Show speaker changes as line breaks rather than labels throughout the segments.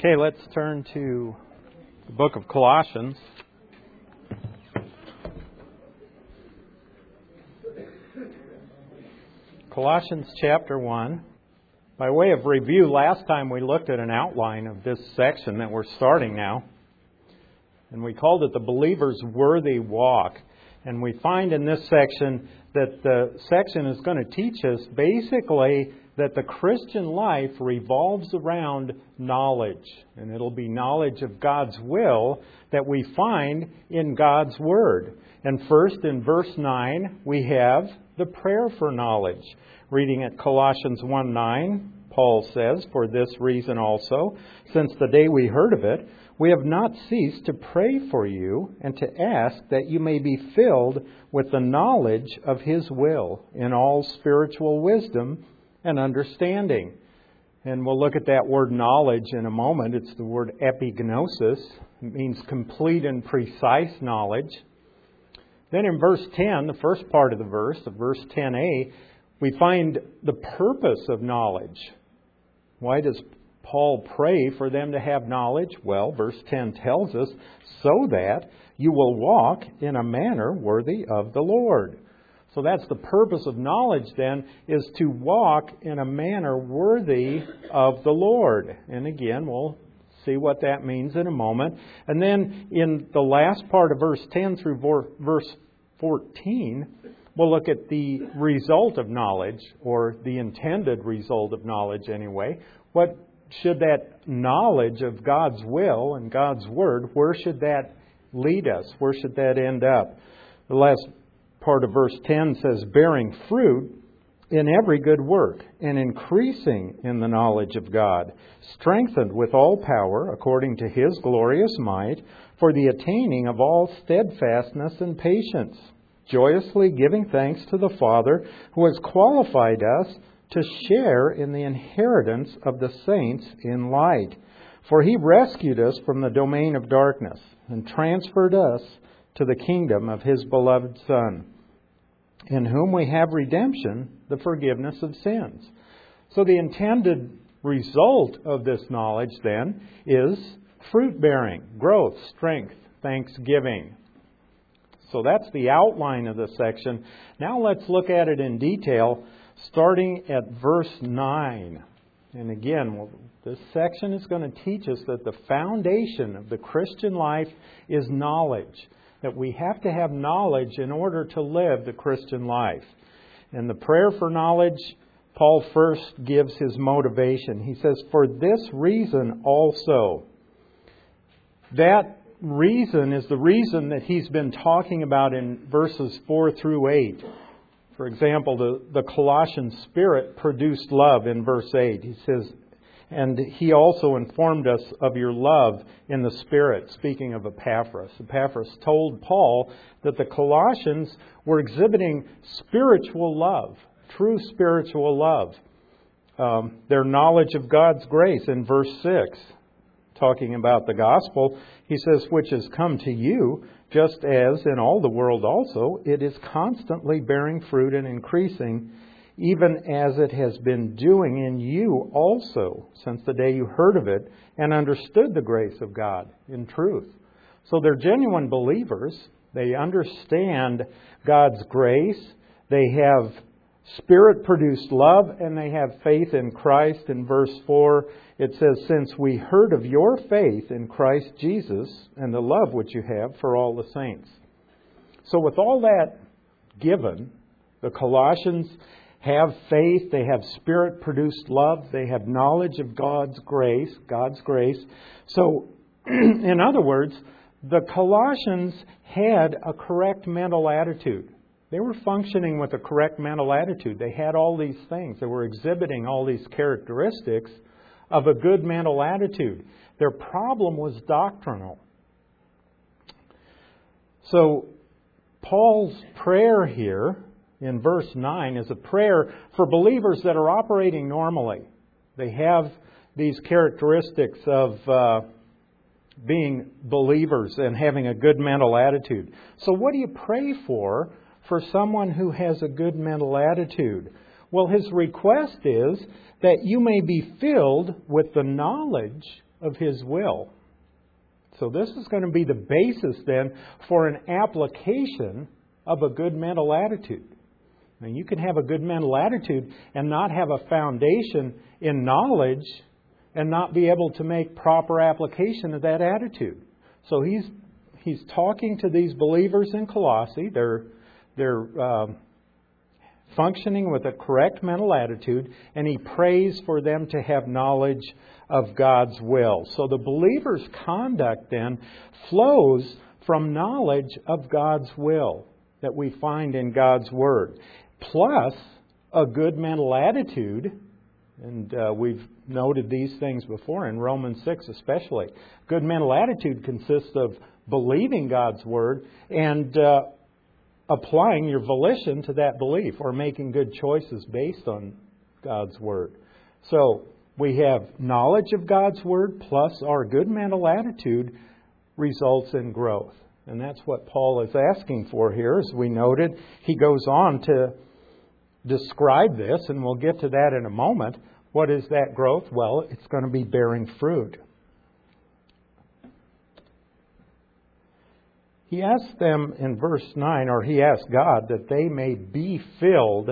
Okay, let's turn to the book of Colossians. Colossians chapter 1. By way of review, last time we looked at an outline of this section that we're starting now, and we called it the believer's worthy walk. And we find in this section that the section is going to teach us basically that the Christian life revolves around knowledge. And it'll be knowledge of God's will that we find in God's Word. And first, in verse 9, we have the prayer for knowledge. Reading at Colossians 1:9, Paul says, "For this reason also, since the day we heard of it, we have not ceased to pray for you and to ask that you may be filled with the knowledge of His will in all spiritual wisdom and understanding." And we'll look at that word knowledge in a moment. It's the word epignosis. It means complete and precise knowledge. Then in verse 10, the first part of the verse, of verse 10a, we find the purpose of knowledge. Why does Paul pray for them to have knowledge? Well, verse 10 tells us, so that you will walk in a manner worthy of the Lord. So that's the purpose of knowledge then, is to walk in a manner worthy of the Lord. And again, we'll see what that means in a moment. And then in the last part of verse 10 through verse 14, we'll look at the result of knowledge, or the intended result of knowledge anyway. What should that knowledge of God's will and God's Word, where should that lead us? Where should that end up? The last part of verse 10 says, bearing fruit in every good work and increasing in the knowledge of God, strengthened with all power according to His glorious might, for the attaining of all steadfastness and patience, joyously giving thanks to the Father who has qualified us to share in the inheritance of the saints in light. For He rescued us from the domain of darkness and transferred us to the kingdom of His beloved Son, in whom we have redemption, the forgiveness of sins. So the intended result of this knowledge then is fruit-bearing, growth, strength, thanksgiving. So that's the outline of the section. Now let's look at it in detail, starting at verse 9. And again, this section is going to teach us that the foundation of the Christian life is knowledge. That we have to have knowledge in order to live the Christian life. In the prayer for knowledge, Paul first gives his motivation. He says, for this reason also. That reason is the reason that he's been talking about in verses 4 through 8. For example, the Colossian Spirit produced love in verse 8. He says, and He also informed us of your love in the Spirit, speaking of Epaphras. Epaphras told Paul that the Colossians were exhibiting spiritual love, true spiritual love. Their knowledge of God's grace in verse 6, talking about the gospel, he says, which has come to you, just as in all the world also, it is constantly bearing fruit and increasing, even as it has been doing in you also, since the day you heard of it and understood the grace of God in truth. So they're genuine believers. They understand God's grace. They have Spirit-produced love, and they have faith in Christ. In verse 4, it says, since we heard of your faith in Christ Jesus and the love which you have for all the saints. So with all that given, the Colossians have faith, they have Spirit-produced love, they have knowledge of God's grace. So, in other words, the Colossians had a correct mental attitude. They were functioning with a correct mental attitude. They had all these things. They were exhibiting all these characteristics of a good mental attitude. Their problem was doctrinal. So, Paul's prayer here in verse 9 is a prayer for believers that are operating normally. They have these characteristics of being believers and having a good mental attitude. So what do you pray for someone who has a good mental attitude? Well, his request is that you may be filled with the knowledge of His will. So this is going to be the basis then for an application of a good mental attitude. Now, you can have a good mental attitude and not have a foundation in knowledge and not be able to make proper application of that attitude. So he's talking to these believers in Colossae. They're functioning with a correct mental attitude, and he prays for them to have knowledge of God's will. So the believer's conduct then flows from knowledge of God's will that we find in God's Word, plus a good mental attitude. And we've noted these things before in Romans 6 especially. Good mental attitude consists of believing God's Word and applying your volition to that belief, or making good choices based on God's Word. So we have knowledge of God's Word plus our good mental attitude results in growth. And that's what Paul is asking for here. As we noted, he goes on to describe this, and we'll get to that in a moment. What is that growth? Well, it's going to be bearing fruit. He asks them in verse 9, or he asks God, that they may be filled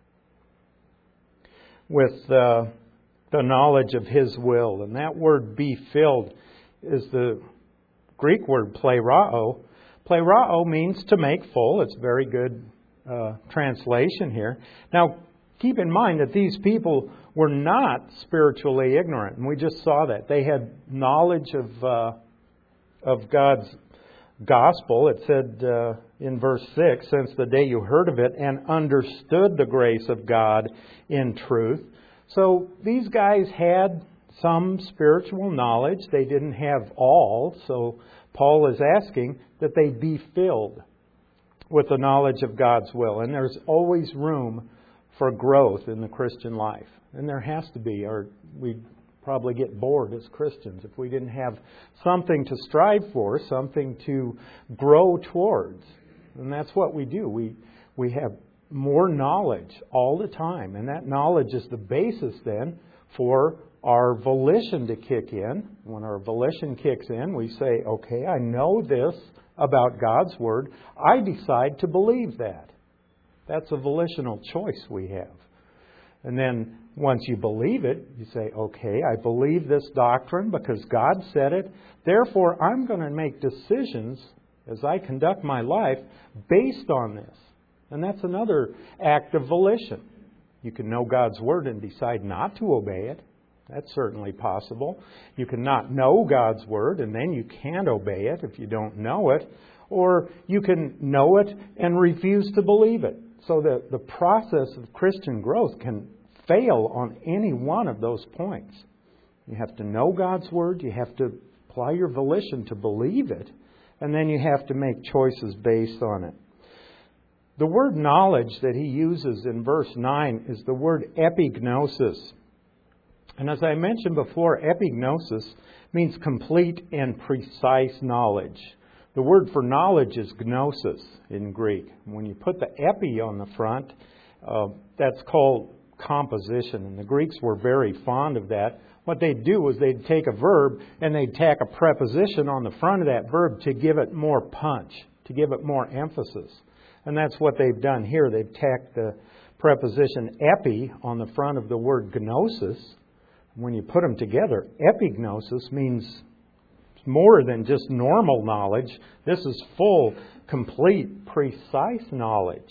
with the knowledge of His will. And that word "be filled" is the Greek word plerao. Plerao means to make full. It's a very good translation here. Now, keep in mind that these people were not spiritually ignorant. And we just saw that. They had knowledge of God's gospel. It said in verse 6, since the day you heard of it and understood the grace of God in truth. So these guys had some spiritual knowledge. They didn't have all. So Paul is asking that they be filled with the knowledge of God's will. And there's always room for growth in the Christian life. And there has to be, or we'd probably get bored as Christians if we didn't have something to strive for, something to grow towards. And that's what we do. We have more knowledge all the time. And that knowledge is the basis then for our volition to kick in. When our volition kicks in, we say, okay, I know this about God's Word. I decide to believe that. That's a volitional choice we have. And then once you believe it, you say, okay, I believe this doctrine because God said it. Therefore, I'm going to make decisions as I conduct my life based on this. And that's another act of volition. You can know God's Word and decide not to obey it. That's certainly possible. You can not know God's Word and then you can't obey it if you don't know it. Or you can know it and refuse to believe it. So that the process of Christian growth can fail on any one of those points. You have to know God's Word. You have to apply your volition to believe it. And then you have to make choices based on it. The word knowledge that he uses in verse 9 is the word epignosis. And as I mentioned before, epignosis means complete and precise knowledge. The word for knowledge is gnosis in Greek. When you put the epi on the front, that's called composition. And the Greeks were very fond of that. What they'd do is they'd take a verb and they'd tack a preposition on the front of that verb to give it more punch, to give it more emphasis. And that's what they've done here. They've tacked the preposition epi on the front of the word gnosis. When you put them together, epignosis means more than just normal knowledge. This is full, complete, precise knowledge.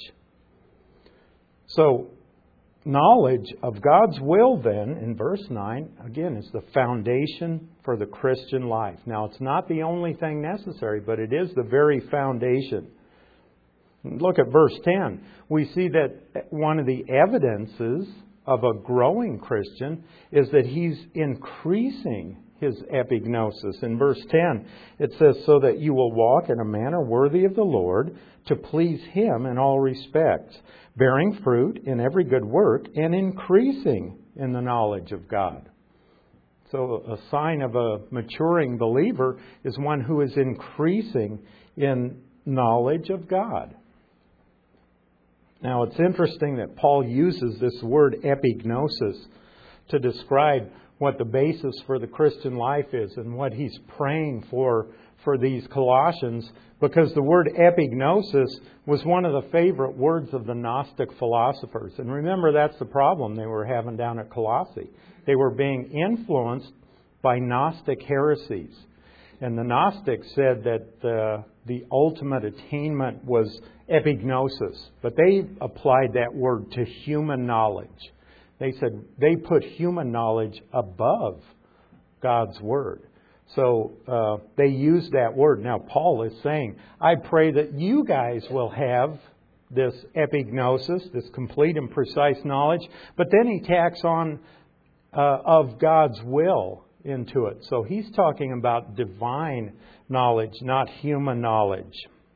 So, knowledge of God's will then, in verse 9, again, is the foundation for the Christian life. Now, it's not the only thing necessary, but it is the very foundation. Look at verse 10. We see that one of the evidences of a growing Christian is that he's increasing his epignosis. In verse 10, it says, so that you will walk in a manner worthy of the Lord, to please Him in all respects, bearing fruit in every good work and increasing in the knowledge of God. So a sign of a maturing believer is one who is increasing in knowledge of God. Now, it's interesting that Paul uses this word epignosis to describe what the basis for the Christian life is and what he's praying for these Colossians, because the word epignosis was one of the favorite words of the Gnostic philosophers. And remember, that's the problem they were having down at Colossae. They were being influenced by Gnostic heresies. And the Gnostics said that the ultimate attainment was epignosis. But they applied that word to human knowledge. They said they put human knowledge above God's Word. So they used that word. Now Paul is saying, I pray that you guys will have this epignosis, this complete and precise knowledge. But then he tacks on of God's will into it. So he's talking about divine knowledge, not human knowledge.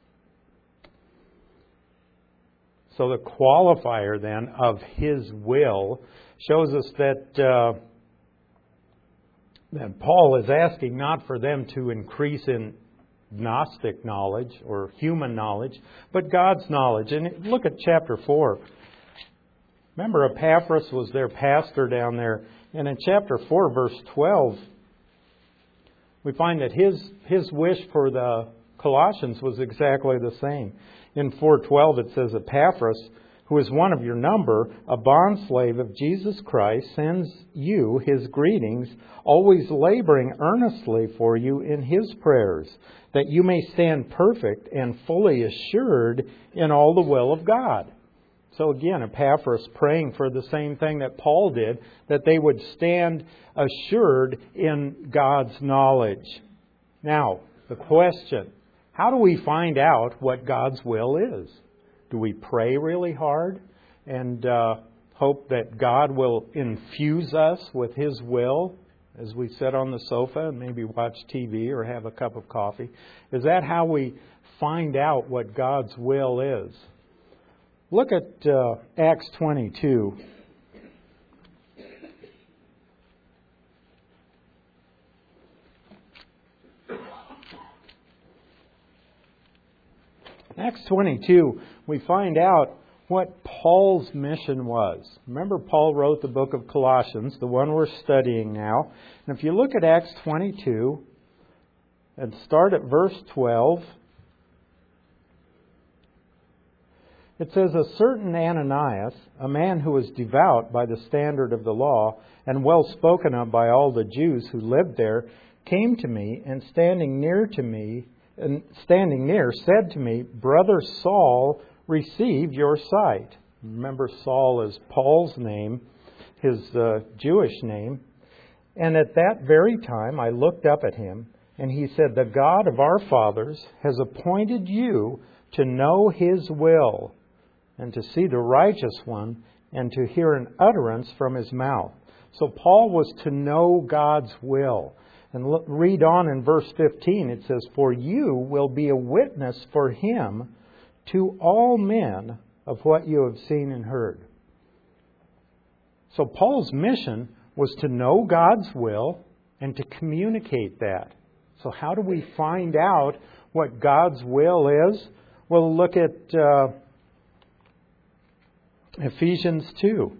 So the qualifier then of His will shows us that Paul is asking not for them to increase in Gnostic knowledge or human knowledge, but God's knowledge. And look at chapter 4. Remember, Epaphras was their pastor down there. And in chapter 4, verse 12, we find that his wish for the Colossians was exactly the same. In 4:12 it says, Epaphras, who is one of your number, a bondslave of Jesus Christ, sends you his greetings, always laboring earnestly for you in his prayers, that you may stand perfect and fully assured in all the will of God. So again, Epaphras praying for the same thing that Paul did, that they would stand assured in God's knowledge. Now, the question, how do we find out what God's will is? Do we pray really hard and hope that God will infuse us with His will as we sit on the sofa and maybe watch TV or have a cup of coffee? Is that how we find out what God's will is? Look at Acts 22. Acts 22, we find out what Paul's mission was. Remember, Paul wrote the book of Colossians, the one we're studying now. And if you look at Acts 22 and start at verse 12, it says, a certain Ananias, a man who was devout by the standard of the law and well spoken of by all the Jews who lived there, came to me and standing near, said to me, Brother Saul, receive your sight. Remember, Saul is Paul's name, his Jewish name. And at that very time I looked up at him, and he said, the God of our fathers has appointed you to know His will, and to see the righteous one, and to hear an utterance from His mouth. So Paul was to know God's will. And read on in verse 15, it says, for you will be a witness for Him to all men of what you have seen and heard. So Paul's mission was to know God's will and to communicate that. So how do we find out what God's will is? Well, look at Ephesians 2.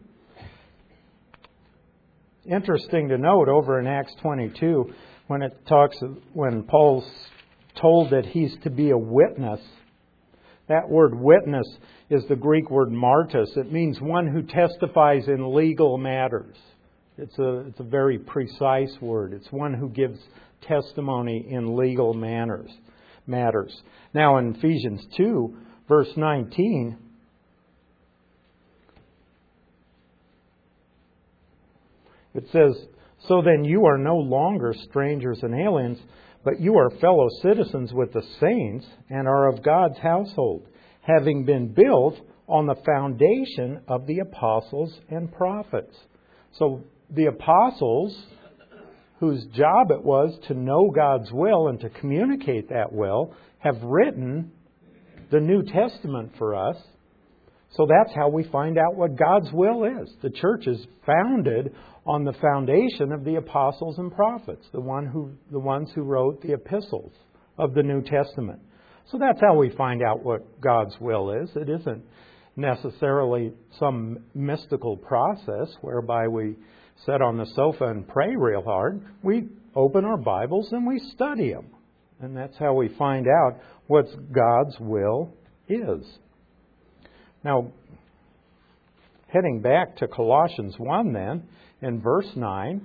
Interesting to note over in Acts 22, when Paul's told that he's to be a witness, that word witness is the Greek word martus. It means one who testifies in legal matters. It's a very precise word. It's one who gives testimony in legal matters. Now in Ephesians 2, verse 19, it says, so then you are no longer strangers and aliens, but you are fellow citizens with the saints and are of God's household, having been built on the foundation of the apostles and prophets. So the apostles, whose job it was to know God's will and to communicate that will, have written the New Testament for us. So that's how we find out what God's will is. The church is founded on the foundation of the apostles and prophets, the ones who wrote the epistles of the New Testament. So that's how we find out what God's will is. It isn't necessarily some mystical process whereby we sit on the sofa and pray real hard. We open our Bibles and we study them. And that's how we find out what God's will is. Now, heading back to Colossians 1 then, in verse 9,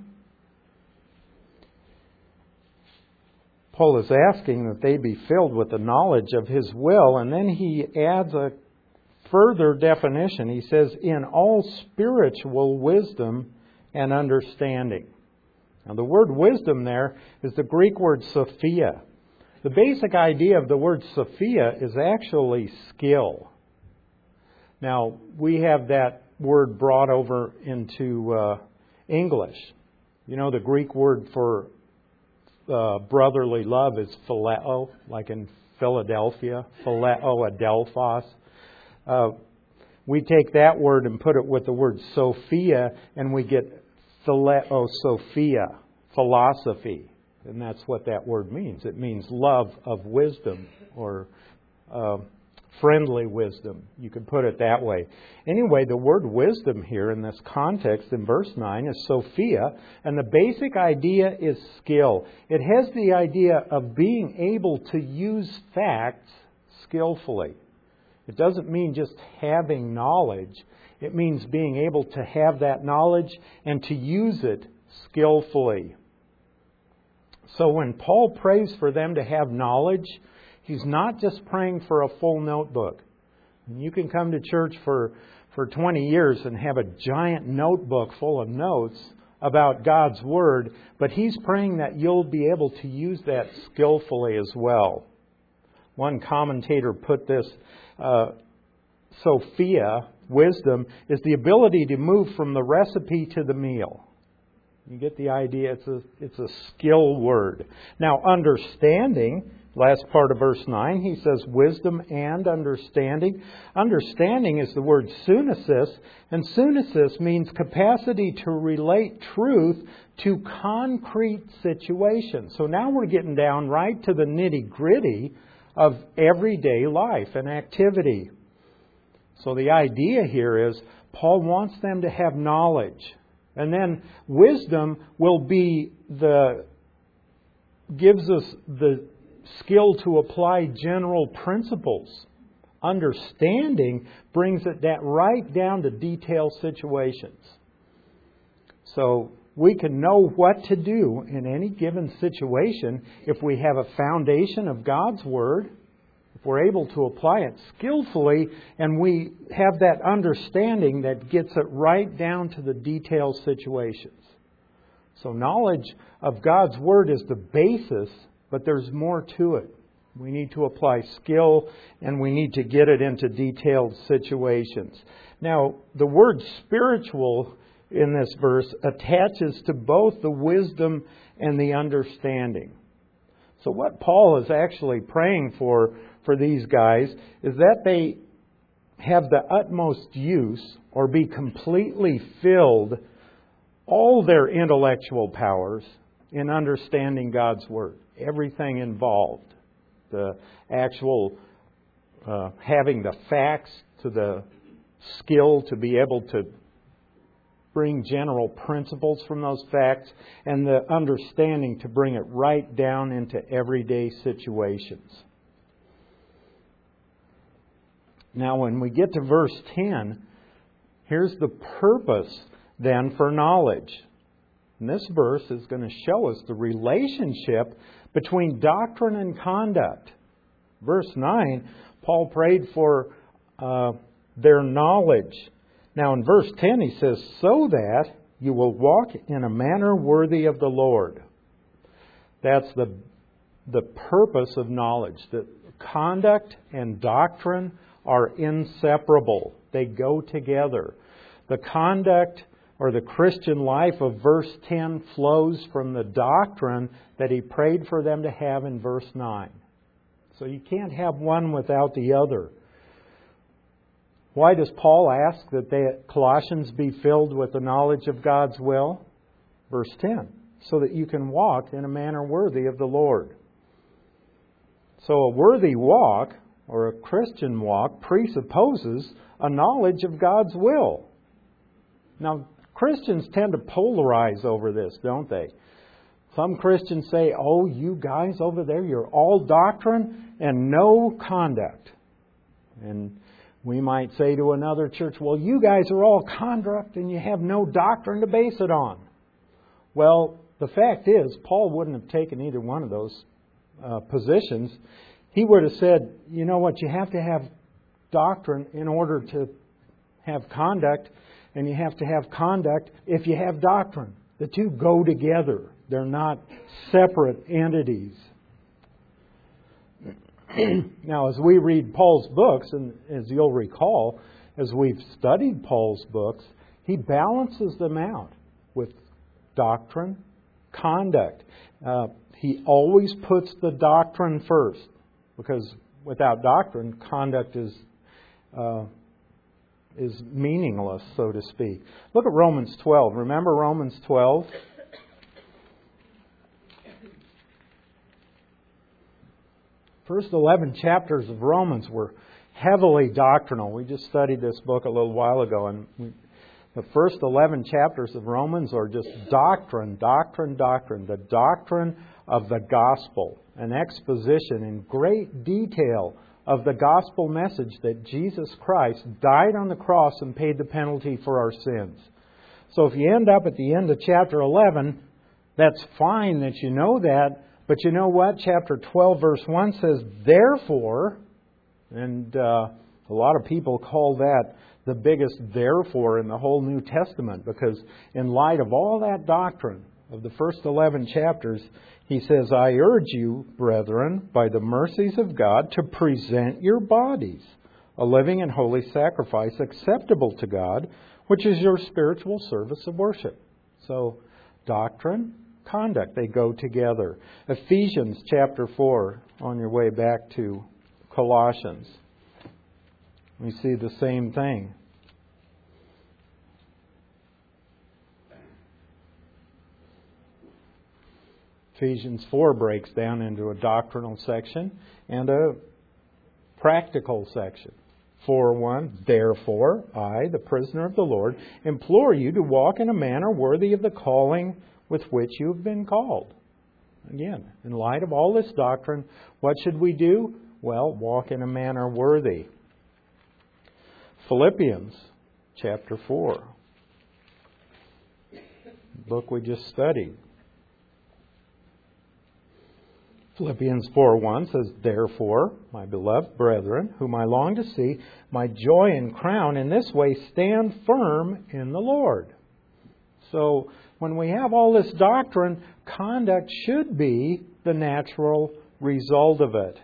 Paul is asking that they be filled with the knowledge of His will, and then he adds a further definition. He says, in all spiritual wisdom and understanding. Now, the word wisdom there is the Greek word Sophia. The basic idea of the word Sophia is actually skill. Now, we have that word brought over into English. You know, the Greek word for brotherly love is phileo, like in Philadelphia, phileo adelphos. We take that word and put it with the word Sophia, and we get phileo Sophia, philosophy. And that's what that word means. It means love of wisdom, or friendly wisdom. You could put it that way. Anyway, the word wisdom here in this context in verse 9 is Sophia, and the basic idea is skill. It has the idea of being able to use facts skillfully. It doesn't mean just having knowledge. It means being able to have that knowledge and to use it skillfully. So when Paul prays for them to have knowledge, he's not just praying for a full notebook. You can come to church for 20 years and have a giant notebook full of notes about God's Word, but he's praying that you'll be able to use that skillfully as well. One commentator put this, Sophia, wisdom, is the ability to move from the recipe to the meal. You get the idea? It's a skill word. Now, understanding, last part of verse 9, he says wisdom and understanding. Understanding is the word sunesis, and sunesis means capacity to relate truth to concrete situations. So now we're getting down right to the nitty-gritty of everyday life and activity. So the idea here is Paul wants them to have knowledge. And then wisdom will be gives us the skill to apply general principles. Understanding brings it right down to detailed situations. So we can know what to do in any given situation if we have a foundation of God's Word, if we're able to apply it skillfully, and we have that understanding that gets it right down to the detailed situations. So knowledge of God's Word is the basis, but there's more to it. We need to apply skill, and we need to get it into detailed situations. Now, the word spiritual in this verse attaches to both the wisdom and the understanding. So what Paul is actually praying for these guys is that they have the utmost use or be completely filled all their intellectual powers in understanding God's Word. Everything involved. The actual having the facts to the skill to be able to bring general principles from those facts, and the understanding to bring it right down into everyday situations. Now, when we get to verse 10, here's the purpose then for knowledge. And this verse is going to show us the relationship between doctrine and conduct. Verse 9, Paul prayed for their knowledge. Now in verse 10 he says, so that you will walk in a manner worthy of the Lord. That's the purpose of knowledge. That conduct and doctrine are inseparable. They go together. The conduct or the Christian life of verse 10 flows from the doctrine that he prayed for them to have in verse 9. So you can't have one without the other. Why does Paul ask that the Colossians be filled with the knowledge of God's will? Verse 10, so that you can walk in a manner worthy of the Lord. So a worthy walk or a Christian walk presupposes a knowledge of God's will. Now, Christians tend to polarize over this, don't they? Some Christians say, oh, you guys over there, you're all doctrine and no conduct. And we might say to another church, well, you guys are all conduct and you have no doctrine to base it on. Well, the fact is, Paul wouldn't have taken either one of those positions. He would have said, you know what, you have to have doctrine in order to have conduct, and you have to have conduct if you have doctrine. The two go together. They're not separate entities. Now, as we read Paul's books, and as you'll recall, as we've studied Paul's books, he balances them out with doctrine, conduct. He always puts the doctrine first, because without doctrine, conduct is meaningless, so to speak. Look at Romans 12. Remember Romans 12? First 11 chapters of Romans were heavily doctrinal. We just studied this book a little while ago, and the first 11 chapters of Romans are just doctrine, doctrine, doctrine. The doctrine of the gospel. An exposition in great detail of the gospel message that Jesus Christ died on the cross and paid the penalty for our sins. So if you end up at the end of chapter 11, that's fine that you know that. But you know what? Chapter 12 verse 1 says, therefore, and a lot of people call that the biggest therefore in the whole New Testament, because in light of all that doctrine of the first 11 chapters, he says, I urge you, brethren, by the mercies of God, to present your bodies a living and holy sacrifice acceptable to God, which is your spiritual service of worship. So, doctrine, conduct, they go together. Ephesians chapter 4, on your way back to Colossians. We see the same thing. Ephesians 4 breaks down into a doctrinal section and a practical section. 4:1, therefore, I, the prisoner of the Lord, implore you to walk in a manner worthy of the calling with which you have been called. Again, in light of all this doctrine, what should we do? Well, walk in a manner worthy. Philippians chapter 4, book we just studied. Philippians 4:1 says, therefore, my beloved brethren, whom I long to see, my joy and crown, in this way stand firm in the Lord. So, when we have all this doctrine, conduct should be the natural result of it.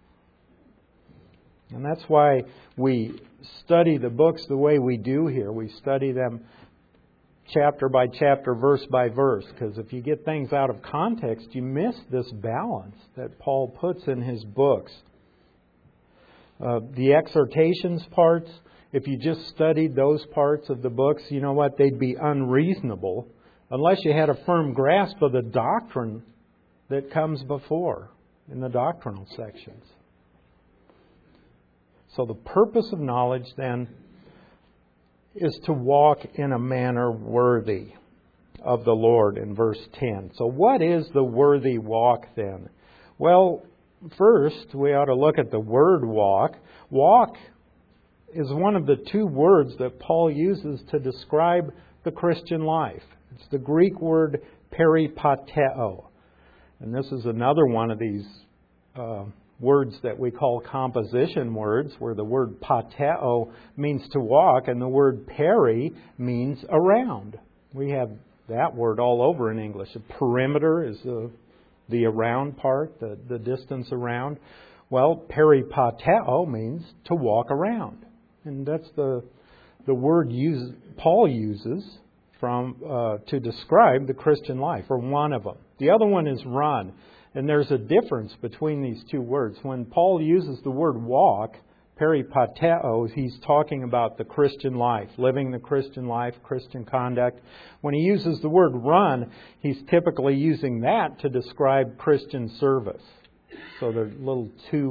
And that's why we study the books the way we do here. We study them chapter by chapter, verse by verse. Because if you get things out of context, you miss this balance that Paul puts in his books. The exhortations parts, if you just studied those parts of the books, you know what? They'd be unreasonable unless you had a firm grasp of the doctrine that comes before in the doctrinal sections. So the purpose of knowledge then is to walk in a manner worthy of the Lord in verse 10. So what is the worthy walk then? Well, first we ought to look at the word walk. Walk is one of the two words that Paul uses to describe the Christian life. It's the Greek word peripateo. And this is another one of these words that we call composition words, where the word pateo means to walk and the word peri means around. We have that word all over in English. A perimeter is the around part, the distance around. Well, peripateo means to walk around. And that's the word Paul uses to describe the Christian life, or one of them. The other one is run. And there's a difference between these two words. When Paul uses the word walk, peripateo, he's talking about the Christian life, living the Christian life, Christian conduct. When he uses the word run, he's typically using that to describe Christian service. So they're little two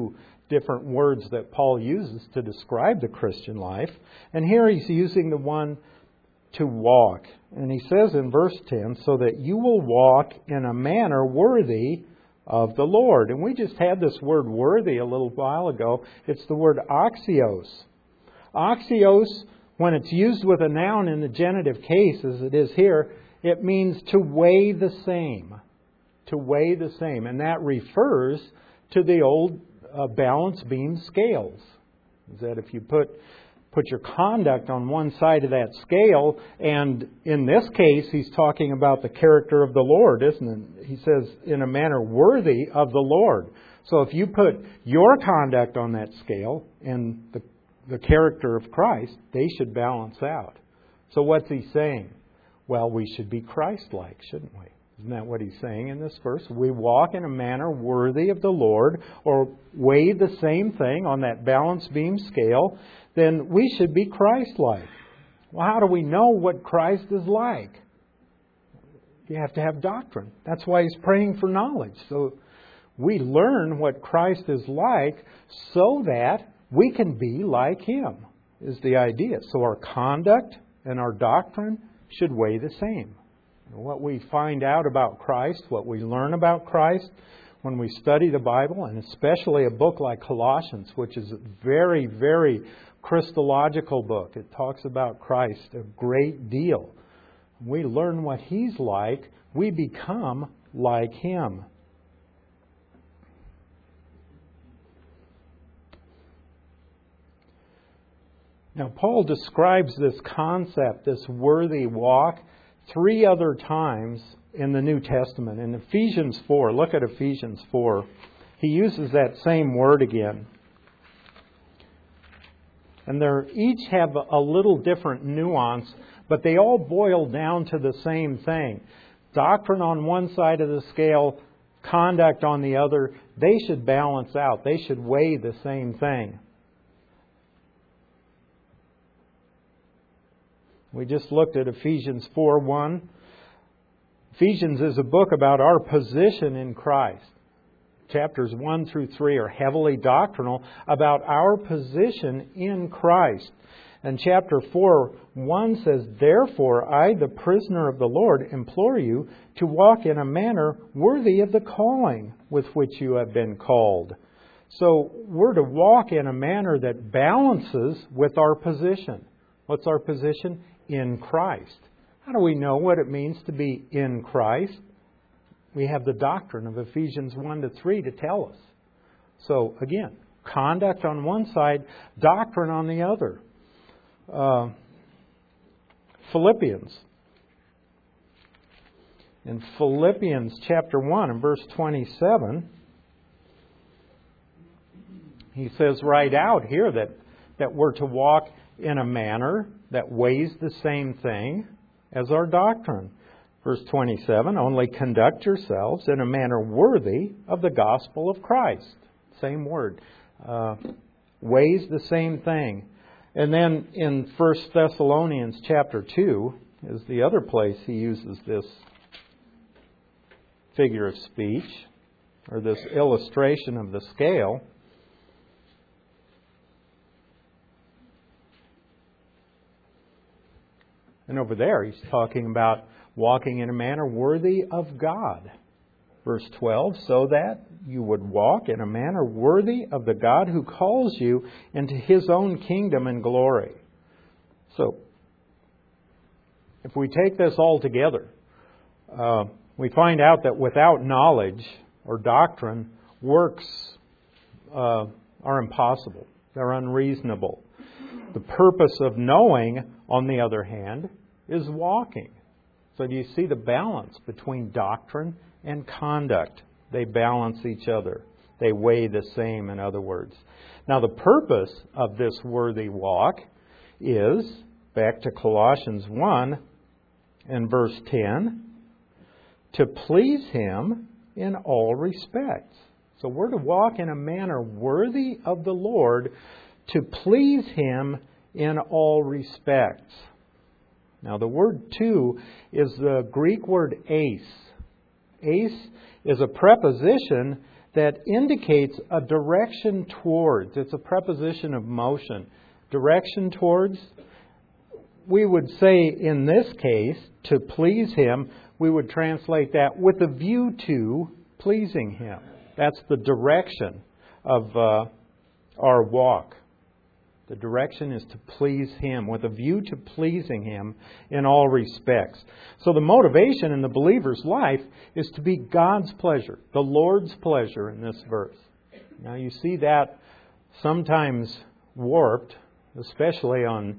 different words that Paul uses to describe the Christian life. And here he's using the one to walk. And he says in verse 10, so that you will walk in a manner worthy of the Lord. And we just had this word worthy a little while ago. It's the word axios. Axios, when it's used with a noun in the genitive case, as it is here, it means to weigh the same. To weigh the same. And that refers to the old balance beam scales. Is that if you put your conduct on one side of that scale, and in this case, he's talking about the character of the Lord, isn't it? He says, in a manner worthy of the Lord. So if you put your conduct on that scale and the character of Christ, they should balance out. So what's he saying? Well, we should be Christ-like, shouldn't we? Isn't that what he's saying in this verse? We walk in a manner worthy of the Lord, or weigh the same thing on that balance beam scale, then we should be Christ-like. Well, how do we know what Christ is like? You have to have doctrine. That's why he's praying for knowledge. So we learn what Christ is like so that we can be like Him, is the idea. So our conduct and our doctrine should weigh the same. What we find out about Christ, what we learn about Christ when we study the Bible, and especially a book like Colossians, which is a very, very Christological book. It talks about Christ a great deal. We learn what He's like, we become like Him. Now, Paul describes this concept, this worthy walk, 3 other times in the New Testament. In Ephesians 4, look at Ephesians 4. He uses that same word again. And they each have a little different nuance, but they all boil down to the same thing. Doctrine on one side of the scale, conduct on the other, they should balance out. They should weigh the same thing. We just looked at Ephesians 4:1. Ephesians is a book about our position in Christ. Chapters 1 through 3 are heavily doctrinal about our position in Christ. And chapter 4:1 says, therefore, I, the prisoner of the Lord, implore you to walk in a manner worthy of the calling with which you have been called. So we're to walk in a manner that balances with our position. What's our position? In Christ. How do we know what it means to be in Christ? We have the doctrine of Ephesians 1 to 3 to tell us. So again, conduct on one side, doctrine on the other. Philippians. In Philippians chapter 1 and verse 27, he says right out here that we're to walk in a manner that weighs the same thing as our doctrine. Verse 27, only conduct yourselves in a manner worthy of the gospel of Christ. Same word. Weighs the same thing. And then in 1 Thessalonians chapter 2 is the other place he uses this figure of speech, or this illustration of the scale. And over there, he's talking about walking in a manner worthy of God. Verse 12, so that you would walk in a manner worthy of the God who calls you into His own kingdom and glory. So, if we take this all together, we find out that without knowledge or doctrine, works are impossible. They're unreasonable. The purpose of knowing, on the other hand, is walking. So do you see the balance between doctrine and conduct? They balance each other. They weigh the same, in other words. Now the purpose of this worthy walk is, back to Colossians 1 and verse 10, to please Him in all respects. So we're to walk in a manner worthy of the Lord, to please Him in all respects. Now the word to is the Greek word eis. Eis is a preposition that indicates a direction towards. It's a preposition of motion. Direction towards. We would say in this case, to please Him, we would translate that with a view to pleasing Him. That's the direction of our walk. The direction is to please Him, with a view to pleasing Him in all respects. So the motivation in the believer's life is to be God's pleasure, the Lord's pleasure in this verse. Now you see that sometimes warped, especially on,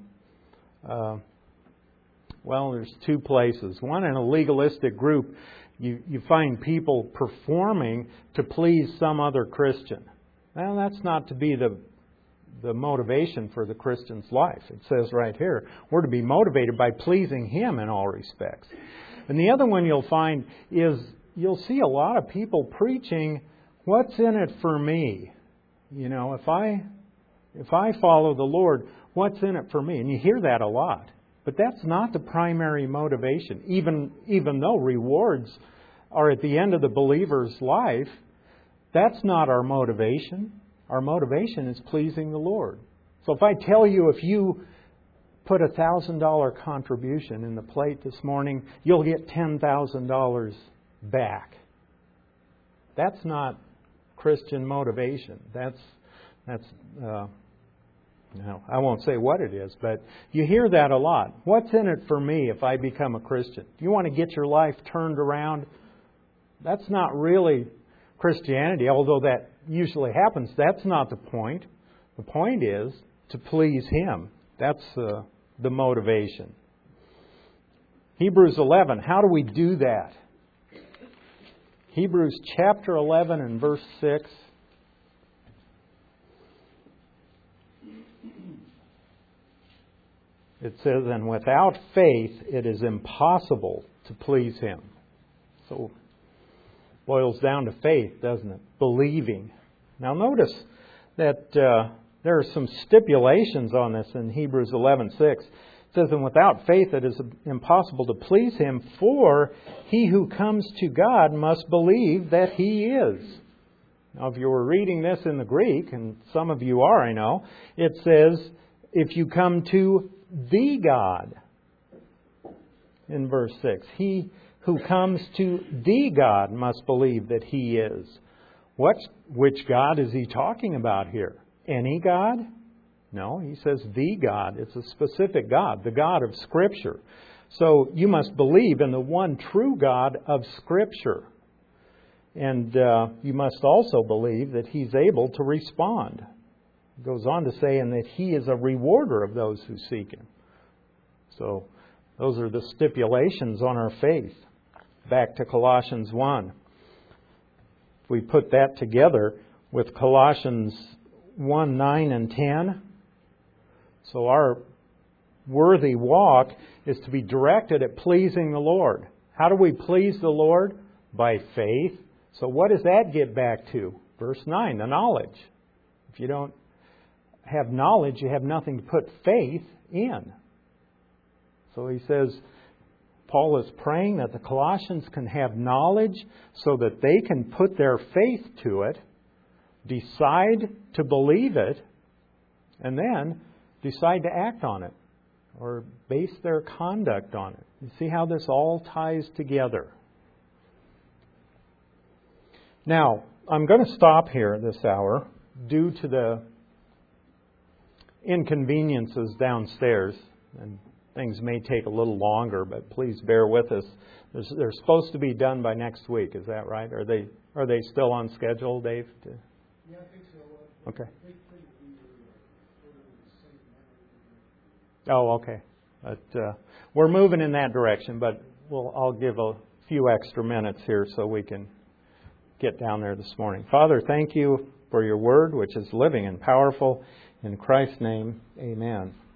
there's two places. One, in a legalistic group, you find people performing to please some other Christian. Well, that's not to be the motivation for the Christian's life. It says right here, we're to be motivated by pleasing Him in all respects. And the other one you'll find is, you'll see a lot of people preaching, what's in it for me? You know, if I follow the Lord, what's in it for me? And you hear that a lot. But that's not the primary motivation. Even though rewards are at the end of the believer's life, that's not our motivation. Our motivation is pleasing the Lord. So if I tell you, if you put a $1,000 contribution in the plate this morning, you'll get $10,000 back. That's not Christian motivation. I won't say what it is, but you hear that a lot. What's in it for me if I become a Christian? You want to get your life turned around? That's not really Christianity, although that usually happens. That's not the point. The point is to please Him. That's the motivation. Hebrews 11. How do we do that? Hebrews chapter 11 and verse 6. It says, and without faith it is impossible to please Him. So boils down to faith, doesn't it? Believing. Now notice that there are some stipulations on this in Hebrews 11:6. It says, and without faith it is impossible to please Him, for he who comes to God must believe that He is. Now if you were reading this in the Greek, and some of you are, I know, it says, if you come to the God, in verse 6, he who comes to the God must believe that He is. Which God is he talking about here? Any God? No, he says the God. It's a specific God, the God of Scripture. So you must believe in the one true God of Scripture. And you must also believe that He's able to respond. It goes on to say, and that He is a rewarder of those who seek Him. So those are the stipulations on our faith. Back to Colossians 1. If we put that together with Colossians 1, 9 and 10. So our worthy walk is to be directed at pleasing the Lord. How do we please the Lord? By faith. So what does that get back to? Verse 9, the knowledge. If you don't have knowledge, you have nothing to put faith in. So he says, Paul is praying that the Colossians can have knowledge so that they can put their faith to it, decide to believe it, and then decide to act on it or base their conduct on it. You see how this all ties together. Now, I'm going to stop here this hour due to the inconveniences downstairs, and things may take a little longer, but please bear with us. They're supposed to be done by next week. Is that right? Are they still on schedule, Dave?
Yeah, I think so.
Okay. Oh, okay. But we're moving in that direction, but I'll give a few extra minutes here so we can get down there this morning. Father, thank You for Your word, which is living and powerful. In Christ's name, amen.